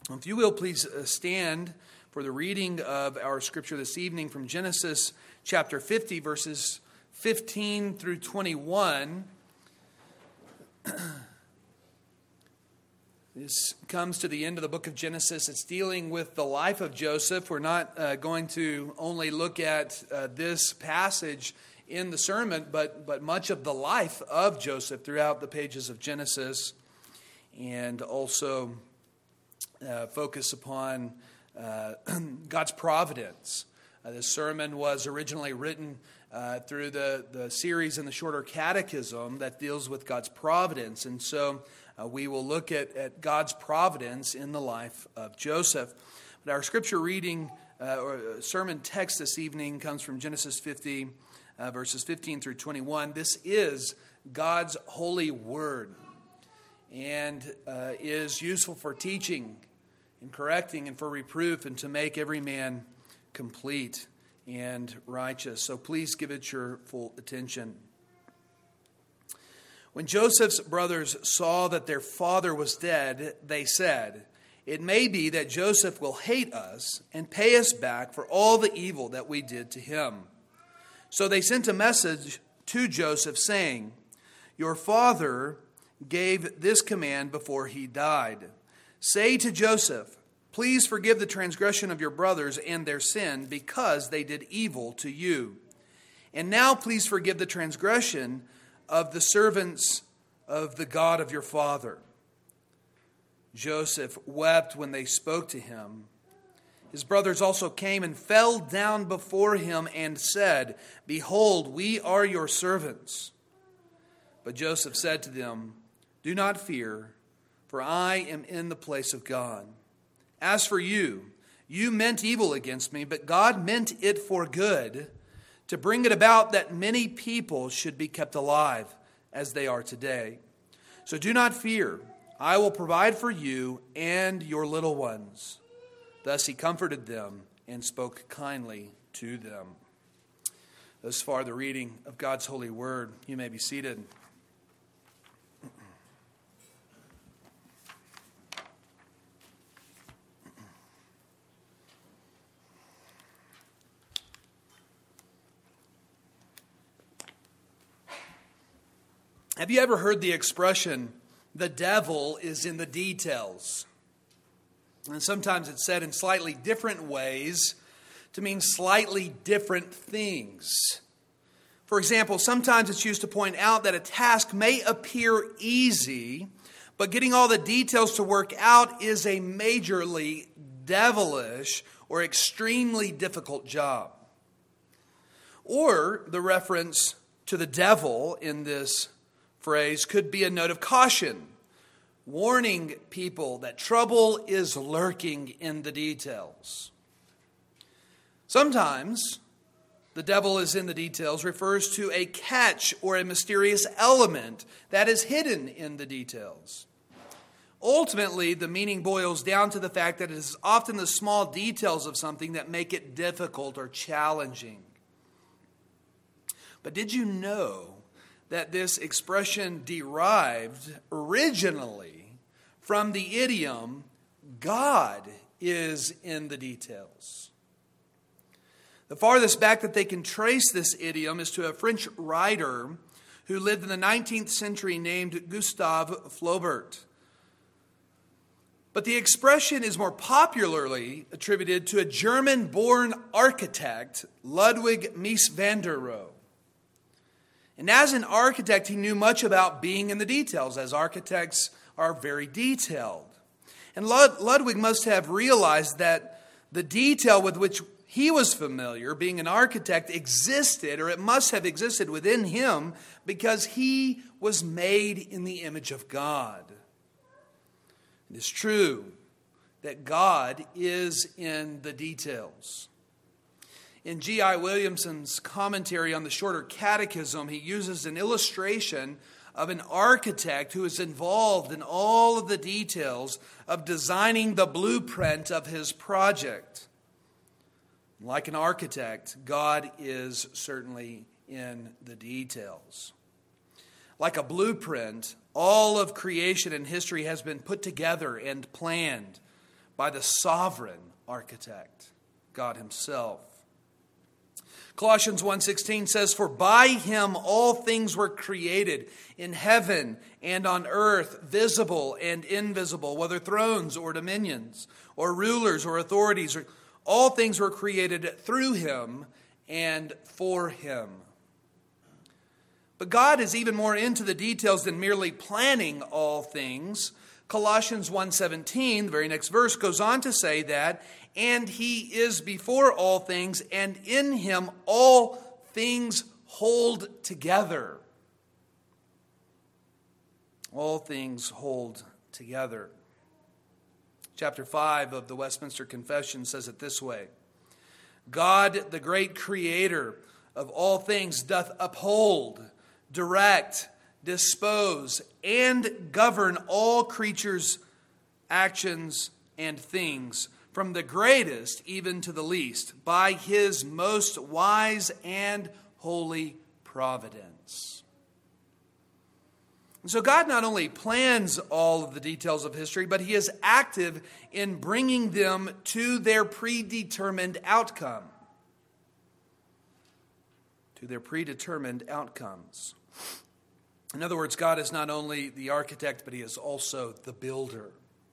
If you will, please stand for the reading of our scripture this evening from Genesis chapter 50, verses 15 through 21. This comes to the end of the book of Genesis. It's dealing with the life of Joseph. We're not going to only look at this passage in the sermon, but much of the life of Joseph throughout the pages of Genesis, and also focus upon God's providence. This sermon was originally written through the series in the Shorter Catechism that deals with God's providence. And so we will look at God's providence in the life of Joseph. But our scripture reading or sermon text this evening comes from Genesis 50, verses 15 through 21. This is God's holy word and is useful for teaching and correcting and for reproof and to make every man complete and righteous. So please give it your full attention. When Joseph's brothers saw that their father was dead, they said, "It may be that Joseph will hate us and pay us back for all the evil that we did to him." So they sent a message to Joseph saying, "Your father gave this command before he died. Say to Joseph, please forgive the transgression of your brothers and their sin because they did evil to you. And now please forgive the transgression of the servants of the God of your father." Joseph wept when they spoke to him. His brothers also came and fell down before him and said, "Behold, we are your servants." But Joseph said to them, "Do not fear, for I am in the place of God. As for you, you meant evil against me, but God meant it for good, to bring it about that many people should be kept alive, as they are today. So do not fear, I will provide for you and your little ones." Thus he comforted them and spoke kindly to them. Thus far the reading of God's holy word. You may be seated. Have you ever heard the expression, "the devil is in the details"? And sometimes it's said in slightly different ways to mean slightly different things. For example, sometimes it's used to point out that a task may appear easy, but getting all the details to work out is a majorly devilish or extremely difficult job. Or the reference to the devil in this phrase could be a note of caution, warning people that trouble is lurking in the details. Sometimes the devil is in the details refers to a catch or a mysterious element that is hidden in the details. Ultimately, the meaning boils down to the fact that it is often the small details of something that make it difficult or challenging. But did you know that this expression derived originally from the idiom, "God is in the details"? The farthest back that they can trace this idiom is to a French writer who lived in the 19th century named Gustave Flaubert. But the expression is more popularly attributed to a German-born architect, Ludwig Mies van der Rohe. And as an architect, he knew much about being in the details, as architects are very detailed. And Ludwig must have realized that the detail with which he was familiar, being an architect, existed, or it must have existed within him, because he was made in the image of God. It is true that God is in the details. In G.I. Williamson's commentary on the Shorter Catechism, he uses an illustration of an architect who is involved in all of the details of designing the blueprint of his project. Like an architect, God is certainly in the details. Like a blueprint, all of creation and history has been put together and planned by the sovereign architect, God himself. Colossians 1:16 says, "For by him all things were created in heaven and on earth, visible and invisible, whether thrones or dominions or rulers or authorities. All things were created through him and for him." But God is even more into the details than merely planning all things. Colossians 1:17, the very next verse, goes on to say that, "And he is before all things, and in him all things hold together." All things hold together. Chapter 5 of the Westminster Confession says it this way: "God, the great creator of all things, doth uphold, direct, dispose, and govern all creatures' actions and things, from the greatest even to the least, by his most wise and holy providence." And so God not only plans all of the details of history, but he is active in bringing them to their predetermined outcome. To their predetermined outcomes. In other words, God is not only the architect, but he is also the builder.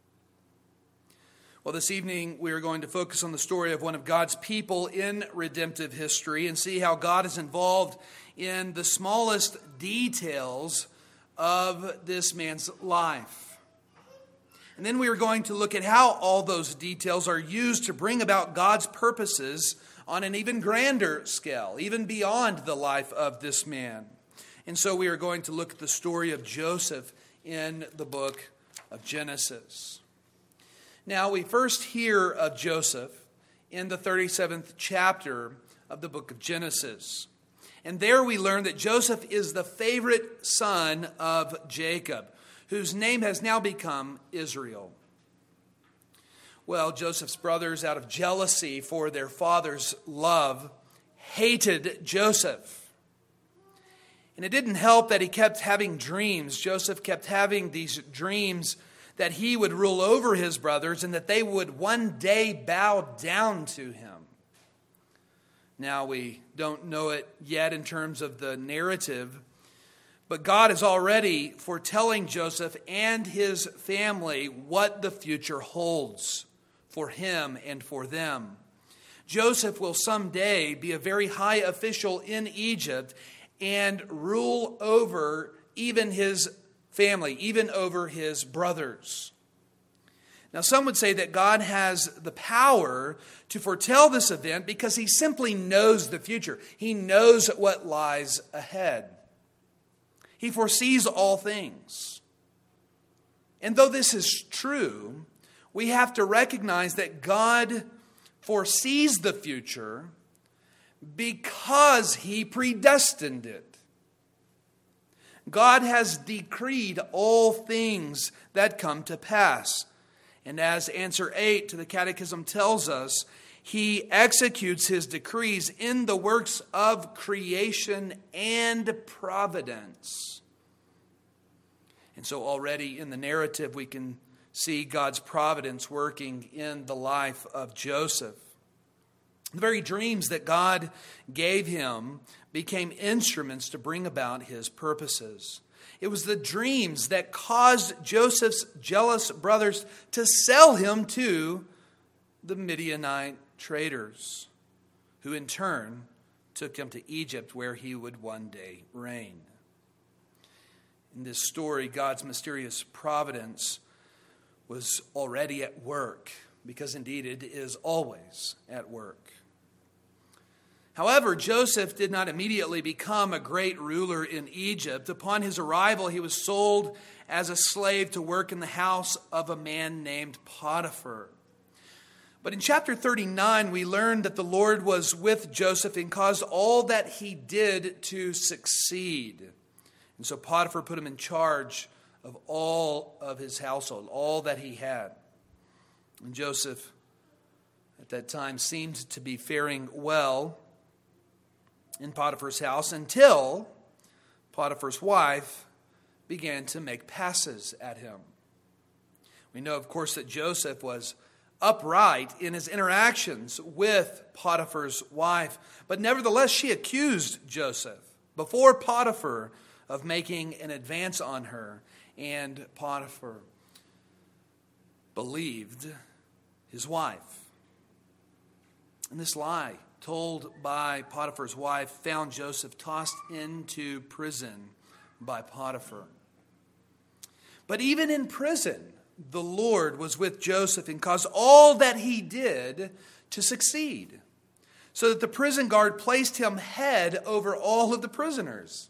Well, this evening we are going to focus on the story of one of God's people in redemptive history and see how God is involved in the smallest details of this man's life. And then we are going to look at how all those details are used to bring about God's purposes on an even grander scale, even beyond the life of this man. And so we are going to look at the story of Joseph in the book of Genesis. Now, we first hear of Joseph in the 37th chapter of the book of Genesis. And there we learn that Joseph is the favorite son of Jacob, whose name has now become Israel. Well, Joseph's brothers, out of jealousy for their father's love, hated Joseph. And it didn't help that he kept having dreams. Joseph kept having these dreams that he would rule over his brothers and that they would one day bow down to him. Now, we don't know it yet in terms of the narrative, but God is already foretelling Joseph and his family what the future holds for him and for them. Joseph will someday be a very high official in Egypt and rule over even his family, even over his brothers. Now, some would say that God has the power to foretell this event because he simply knows the future. He knows what lies ahead. He foresees all things. And though this is true, we have to recognize that God foresees the future because he predestined it. God has decreed all things that come to pass. And as answer 8 to the Catechism tells us, he executes his decrees in the works of creation and providence. And so already in the narrative we can see God's providence working in the life of Joseph. The very dreams that God gave him became instruments to bring about his purposes. It was the dreams that caused Joseph's jealous brothers to sell him to the Midianite traders, who in turn took him to Egypt, where he would one day reign. In this story, God's mysterious providence was already at work, because indeed it is always at work. However, Joseph did not immediately become a great ruler in Egypt. Upon his arrival, he was sold as a slave to work in the house of a man named Potiphar. But in chapter 39, we learned that the Lord was with Joseph and caused all that he did to succeed. And so Potiphar put him in charge of all of his household, all that he had. And Joseph, at that time, seemed to be faring well in Potiphar's house until Potiphar's wife began to make passes at him. We know, of course, that Joseph was upright in his interactions with Potiphar's wife. But nevertheless, she accused Joseph before Potiphar of making an advance on her. And Potiphar believed his wife. And this lie told by Potiphar's wife found Joseph tossed into prison by Potiphar. But even in prison, the Lord was with Joseph and caused all that he did to succeed, so that the prison guard placed him head over all of the prisoners.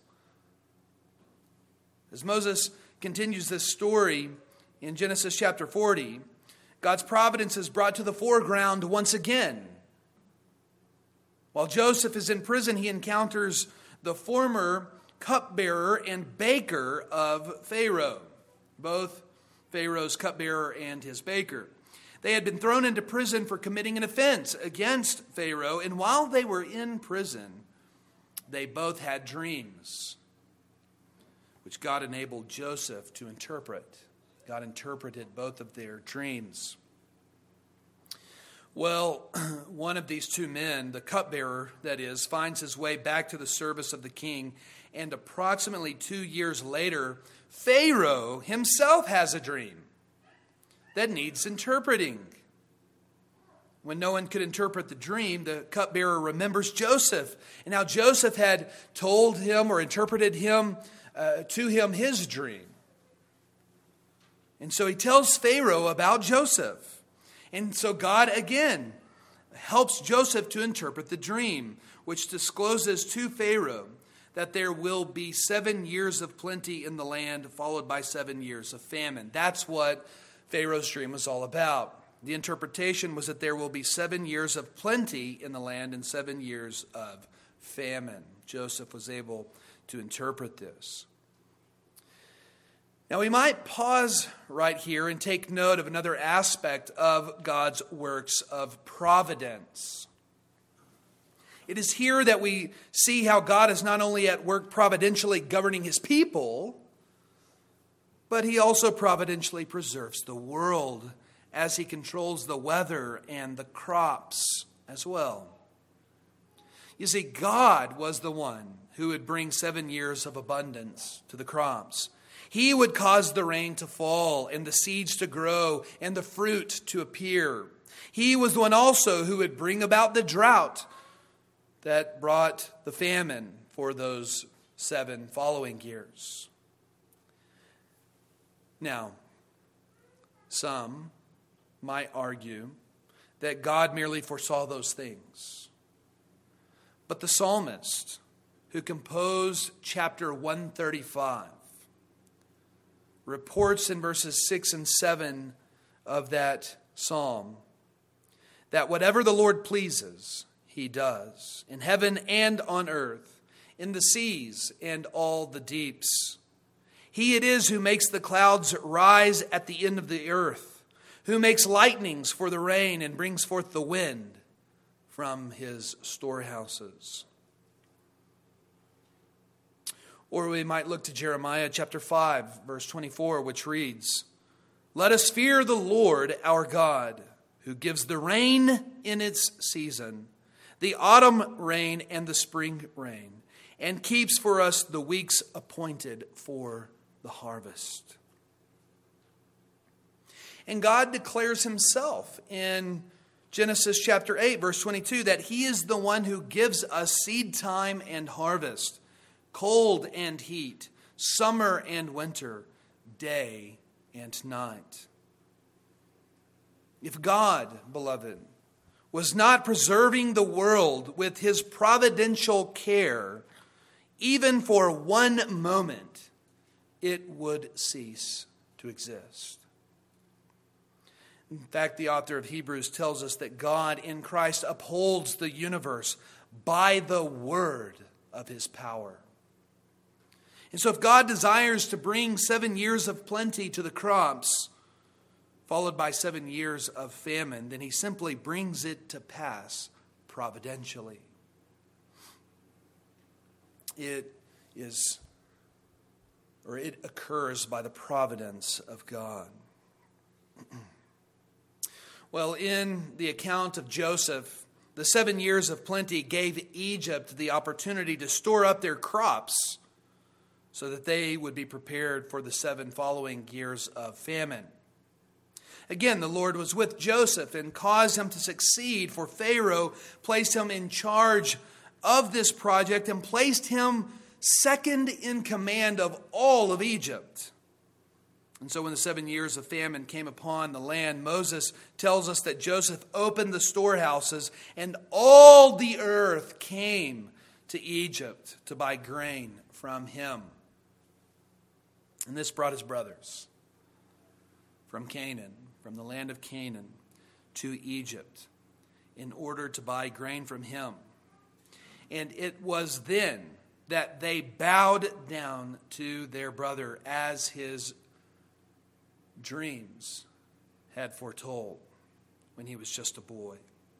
As Moses continues this story in Genesis chapter 40, God's providence is brought to the foreground once again. While Joseph is in prison, he encounters the former cupbearer and baker of Pharaoh, both Pharaoh's cupbearer and his baker. They had been thrown into prison for committing an offense against Pharaoh, and while they were in prison, they both had dreams, which God enabled Joseph to interpret. God interpreted both of their dreams. Well, one of these two men, the cupbearer, that is, finds his way back to the service of the king, and approximately 2 years later, Pharaoh himself has a dream that needs interpreting. When no one could interpret the dream, the cupbearer remembers Joseph, and how Joseph had told him or interpreted to him his dream. And so he tells Pharaoh about Joseph. And so God again helps Joseph to interpret the dream, which discloses to Pharaoh that there will be 7 years of plenty in the land, followed by 7 years of famine. That's what Pharaoh's dream was all about. The interpretation was that there will be 7 years of plenty in the land and 7 years of famine. Joseph was able to interpret this. Now we might pause right here and take note of another aspect of God's works of providence. It is here that we see how God is not only at work providentially governing his people, but he also providentially preserves the world as he controls the weather and the crops as well. You see, God was the one who would bring 7 years of abundance to the crops. He would cause the rain to fall and the seeds to grow and the fruit to appear. He was the one also who would bring about the drought that brought the famine for those 7 following years. Now, some might argue that God merely foresaw those things. But the psalmist who composed chapter 135 reports in verses 6 and 7 of that psalm that whatever the Lord pleases, he does, in heaven and on earth, in the seas and all the deeps. He it is who makes the clouds rise at the end of the earth, who makes lightnings for the rain and brings forth the wind from his storehouses. Or we might look to Jeremiah chapter 5, verse 24, which reads, "Let us fear the Lord our God, who gives the rain in its season, the autumn rain and the spring rain, and keeps for us the weeks appointed for the harvest." And God declares himself in Genesis chapter 8, verse 22, that he is the one who gives us seed time and harvest, cold and heat, summer and winter, day and night. If God, beloved, was not preserving the world with his providential care, even for one moment, it would cease to exist. In fact, the author of Hebrews tells us that God in Christ upholds the universe by the word of his power. And so if God desires to bring 7 years of plenty to the crops, followed by 7 years of famine, then he simply brings it to pass providentially. It occurs by the providence of God. Well, in the account of Joseph, the 7 years of plenty gave Egypt the opportunity to store up their crops so that they would be prepared for the 7 following years of famine. Again, the Lord was with Joseph and caused him to succeed, for Pharaoh placed him in charge of this project and placed him second in command of all of Egypt. And so when the 7 years of famine came upon the land, Moses tells us that Joseph opened the storehouses and all the earth came to Egypt to buy grain from him. And this brought his brothers from Canaan, from the land of Canaan, to Egypt in order to buy grain from him. And it was then that they bowed down to their brother as his dreams had foretold when he was just a boy.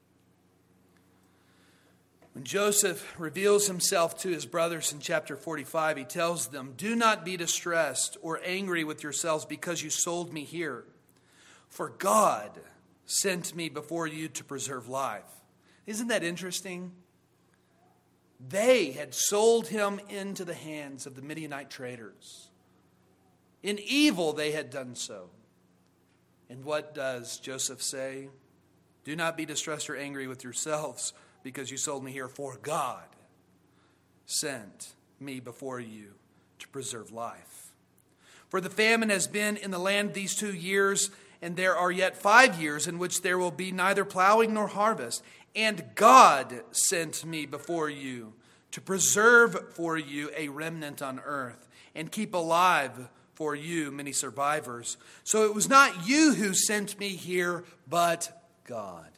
When Joseph reveals himself to his brothers in chapter 45, he tells them, "Do not be distressed or angry with yourselves because you sold me here. For God sent me before you to preserve life." Isn't that interesting? They had sold him into the hands of the Midianite traders. In evil they had done so. And what does Joseph say? "Do not be distressed or angry with yourselves because you sold me here, for God sent me before you to preserve life. For the famine has been in the land these 2 years, and there are yet 5 years in which there will be neither plowing nor harvest. And God sent me before you to preserve for you a remnant on earth and keep alive for you many survivors. So it was not you who sent me here, but God."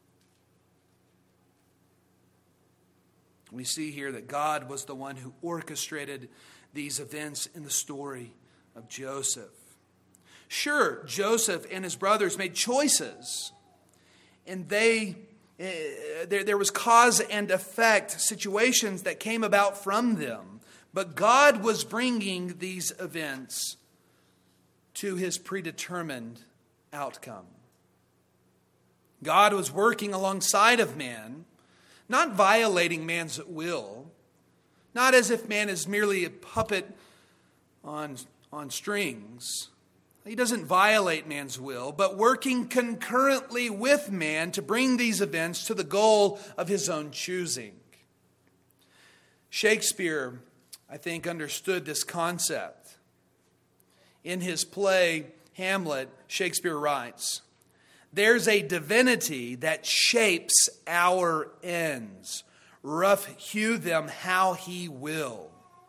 We see here that God was the one who orchestrated these events in the story of Joseph. Sure, Joseph and his brothers made choices, and there was cause and effect situations that came about from them. But God was bringing these events to his predetermined outcome. God was working alongside of man, not violating man's will, not as if man is merely a puppet on strings. He doesn't violate man's will, but working concurrently with man to bring these events to the goal of his own choosing. Shakespeare, I think, understood this concept. In his play, Hamlet, Shakespeare writes, "There's a divinity that shapes our ends. Rough hew them how he will."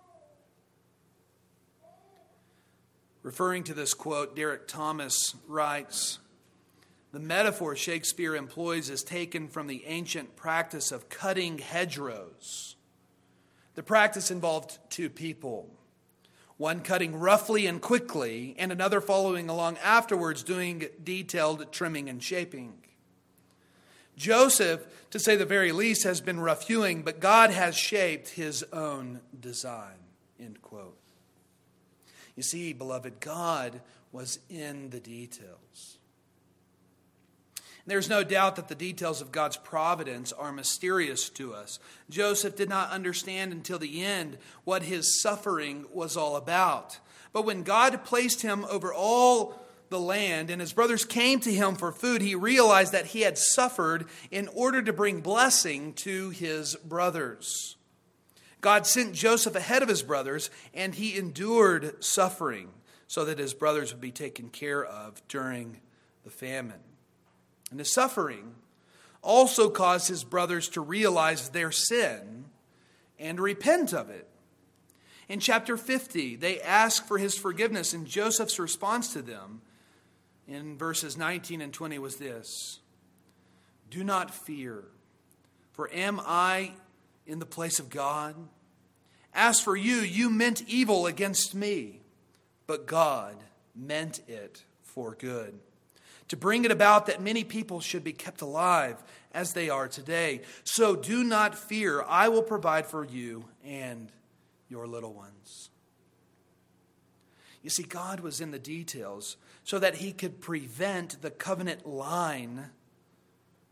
Referring to this quote, Derek Thomas writes, "The metaphor Shakespeare employs is taken from the ancient practice of cutting hedgerows. The practice involved 2 people, one cutting roughly and quickly, and another following along afterwards doing detailed trimming and shaping. Joseph, to say the very least, has been rough hewing, but God has shaped his own design." End quote. You see, beloved, God was in the details. There's no doubt that the details of God's providence are mysterious to us. Joseph did not understand until the end what his suffering was all about. But when God placed him over all the land and his brothers came to him for food, he realized that he had suffered in order to bring blessing to his brothers. God sent Joseph ahead of his brothers, and he endured suffering so that his brothers would be taken care of during the famine. And his suffering also caused his brothers to realize their sin and repent of it. In chapter 50, they ask for his forgiveness, and Joseph's response to them in verses 19 and 20 was this: "Do not fear, for am I in the place of God? As for you, you meant evil against me, but God meant it for good, to bring it about that many people should be kept alive as they are today. So do not fear, I will provide for you and your little ones." You see, God was in the details so that he could prevent the covenant line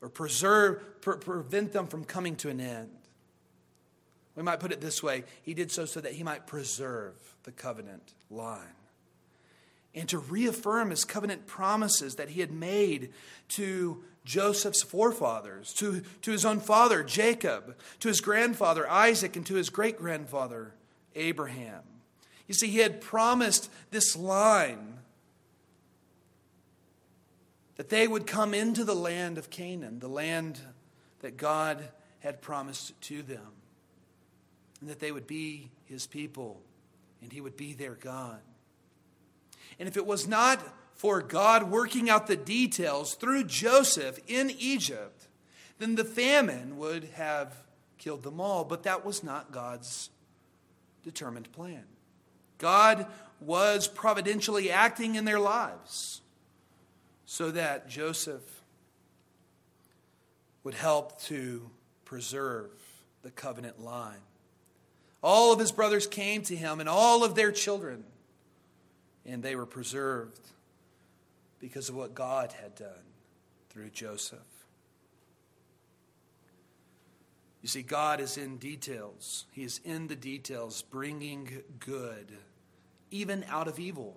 or prevent them from coming to an end. We might put it this way: he did so that he might preserve the covenant line and to reaffirm his covenant promises that he had made to Joseph's forefathers, to his own father Jacob, to his grandfather Isaac, and to his great-grandfather Abraham. You see, he had promised this line that they would come into the land of Canaan, the land that God had promised to them, and that they would be his people, and he would be their God. And if it was not for God working out the details through Joseph in Egypt, then the famine would have killed them all. But that was not God's determined plan. God was providentially acting in their lives so that Joseph would help to preserve the covenant line. All of his brothers came to him and all of their children, and they were preserved because of what God had done through Joseph. You see, God is in details. He is in the details, bringing good, even out of evil.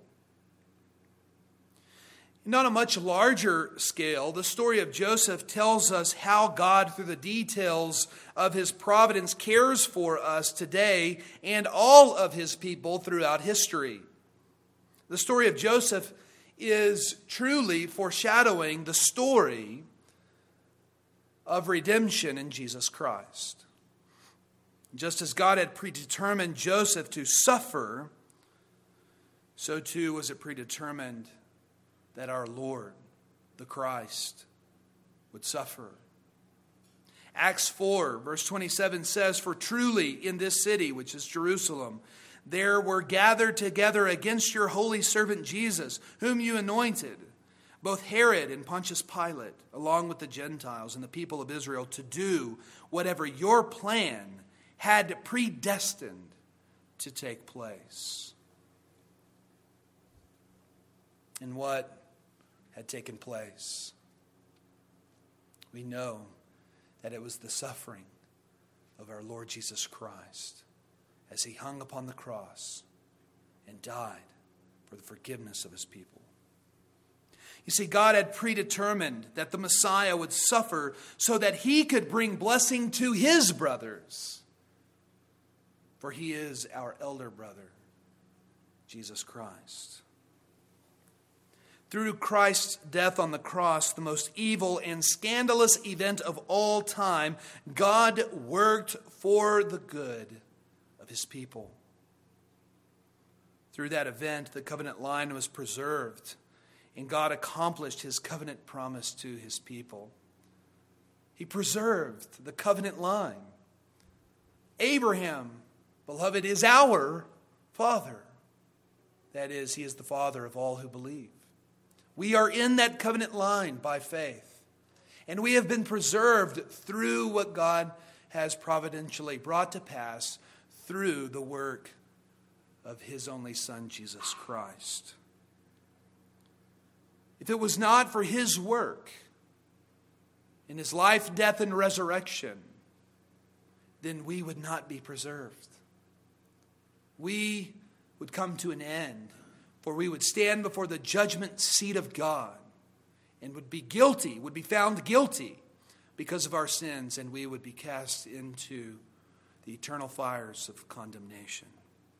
And on a much larger scale, the story of Joseph tells us how God, through the details of his providence, cares for us today and all of his people throughout history. The story of Joseph is truly foreshadowing the story of redemption in Jesus Christ. Just as God had predetermined Joseph to suffer, so too was it predetermined that our Lord, the Christ, would suffer. Acts 4, verse 27 says, "For truly in this city," which is Jerusalem, "there were gathered together against your holy servant Jesus, whom you anointed, both Herod and Pontius Pilate, along with the Gentiles and the people of Israel, to do whatever your plan had predestined to take place." And what had taken place? We know that it was the suffering of our Lord Jesus Christ as he hung upon the cross and died for the forgiveness of his people. You see, God had predetermined that the Messiah would suffer so that he could bring blessing to his brothers. For he is our elder brother, Jesus Christ. Through Christ's death on the cross, the most evil and scandalous event of all time, God worked for the good of his people. Through that event, the covenant line was preserved, and God accomplished his covenant promise to his people. He preserved the covenant line. Abraham, beloved, is our father. That is, he is the father of all who believe. We are in that covenant line by faith, and we have been preserved through what God has providentially brought to pass through the work of his only Son, Jesus Christ. If it was not for his work in his life, death, and resurrection, then we would not be preserved. We would come to an end, for we would stand before the judgment seat of God and would be found guilty because of our sins, and we would be cast into the eternal fires of condemnation.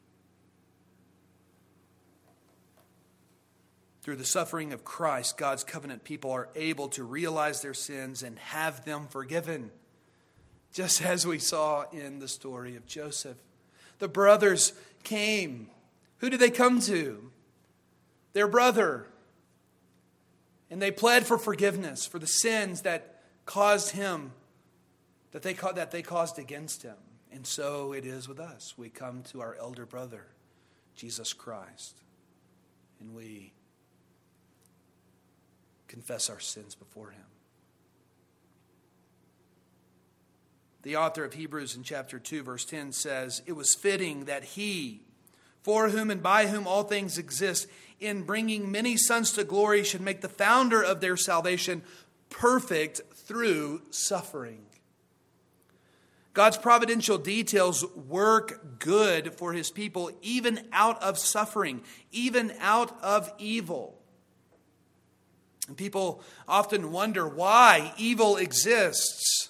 Through the suffering of Christ, God's covenant people are able to realize their sins and have them forgiven, just as we saw in the story of Joseph. The brothers came. Who did they come to? Their brother. And they pled for forgiveness for the sins that caused him, that they caused against him. And so it is with us. We come to our elder brother, Jesus Christ, and we confess our sins before him. The author of Hebrews in chapter 2, verse 10 says, "It was fitting that he, for whom and by whom all things exist, in bringing many sons to glory, should make the founder of their salvation perfect through suffering. God's providential details work good for his people, even out of suffering, even out of evil. And people often wonder why evil exists.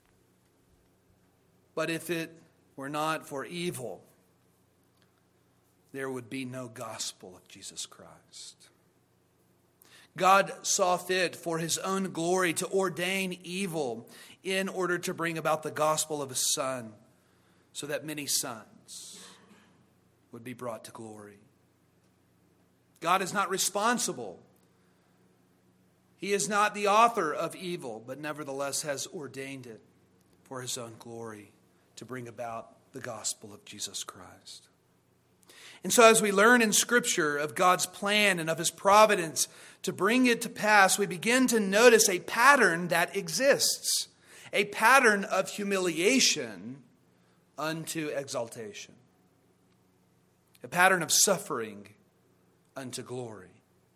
But if it were not for evil, there would be no gospel of Jesus Christ. God saw fit for his own glory to ordain evil in order to bring about the gospel of his Son, so that many sons would be brought to glory. God is not responsible. He is not the author of evil, but nevertheless has ordained it for his own glory to bring about the gospel of Jesus Christ. And so as we learn in Scripture of God's plan and of his providence to bring it to pass, we begin to notice a pattern that exists. A pattern of humiliation unto exaltation. A pattern of suffering unto glory.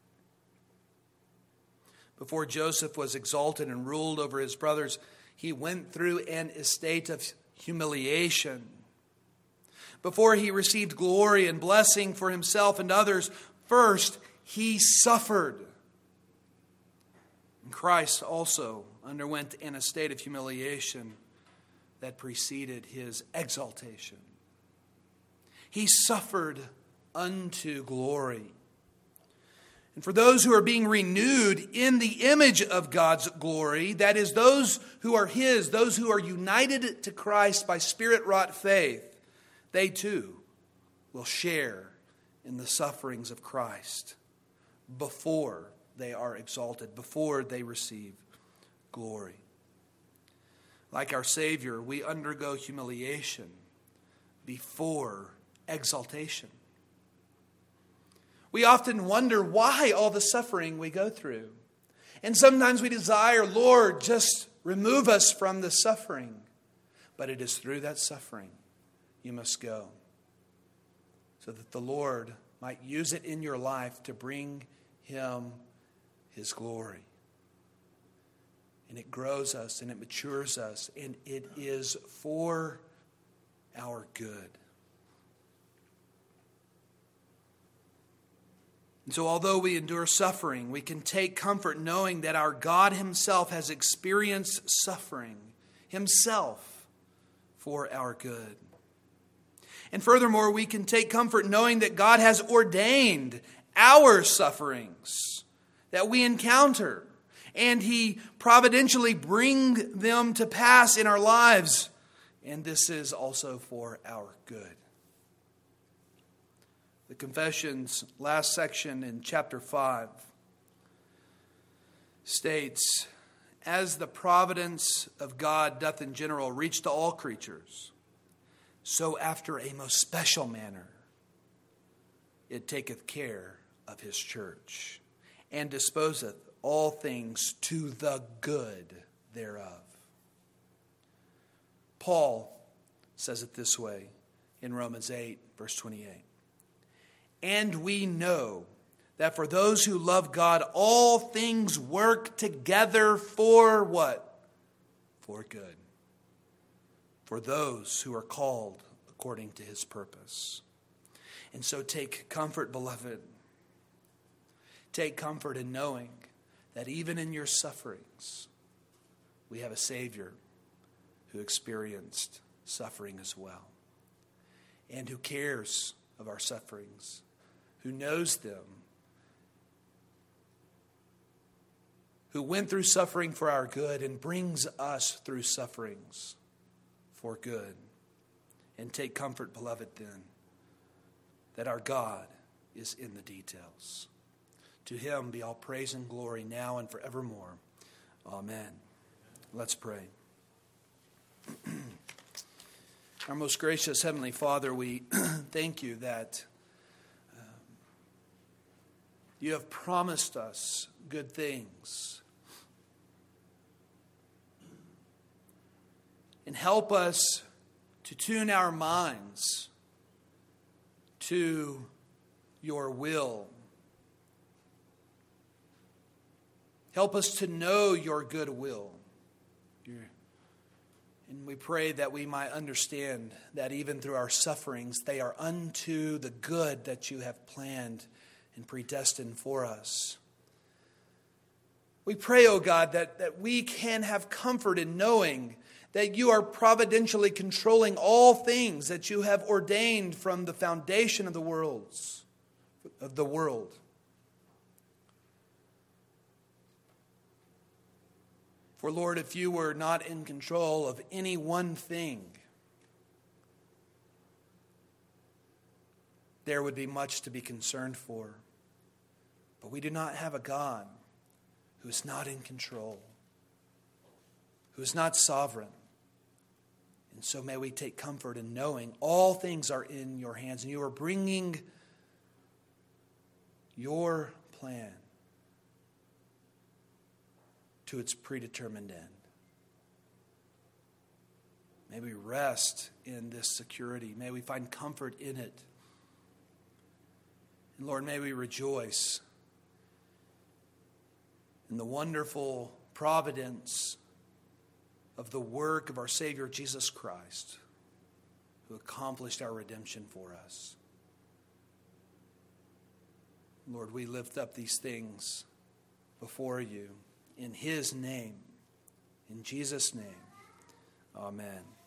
Before Joseph was exalted and ruled over his brothers, he went through an estate of humiliation. Before he received glory and blessing for himself and others, first he suffered. And Christ also underwent an estate of humiliation that preceded his exaltation. He suffered unto glory. And for those who are being renewed in the image of God's glory, that is, those who are his, those who are united to Christ by Spirit-wrought faith, they too will share in the sufferings of Christ before they are exalted, before they receive glory. Like our Savior, we undergo humiliation before exaltation. We often wonder why all the suffering we go through. And sometimes we desire, Lord, just remove us from the suffering. But it is through that suffering you must go, so that the Lord might use it in your life to bring him his glory. And it grows us and it matures us, and it is for our good. And so although we endure suffering, we can take comfort knowing that our God himself has experienced suffering himself for our good. And furthermore, we can take comfort knowing that God has ordained our sufferings that we encounter, and he providentially bring them to pass in our lives. And this is also for our good. The Confession's last section in chapter 5 states, "As the providence of God doth in general reach to all creatures, so after a most special manner it taketh care of his church, and disposeth all things to the good thereof." Paul says it this way in Romans 8, verse 28. "And we know that for those who love God, all things work together for" what? For good. For those who are called according to his purpose. And so take comfort, beloved. Take comfort in knowing that even in your sufferings, we have a Savior who experienced suffering as well, and who cares of our sufferings, who knows them, who went through suffering for our good and brings us through sufferings for good. And take comfort, beloved, then, that our God is in the details. To him be all praise and glory now and forevermore. Amen. Let's pray. Our most gracious Heavenly Father, we thank you that you have promised us good things. And help us to tune our minds to your will. Help us to know your good will. And we pray that we might understand that even through our sufferings, they are unto the good that you have planned and predestined for us. We pray, O God, that we can have comfort in knowing that you are providentially controlling all things that you have ordained from the foundation of the world. For Lord, if you were not in control of any one thing, there would be much to be concerned for. But we do not have a God who is not in control, who is not sovereign. And so may we take comfort in knowing all things are in your hands, and you are bringing your plan to its predetermined end. May we rest in this security. May we find comfort in it. And Lord, may we rejoice in the wonderful providence of the work of our Savior Jesus Christ, who accomplished our redemption for us. Lord, we lift up these things before you in his name, in Jesus' name. Amen.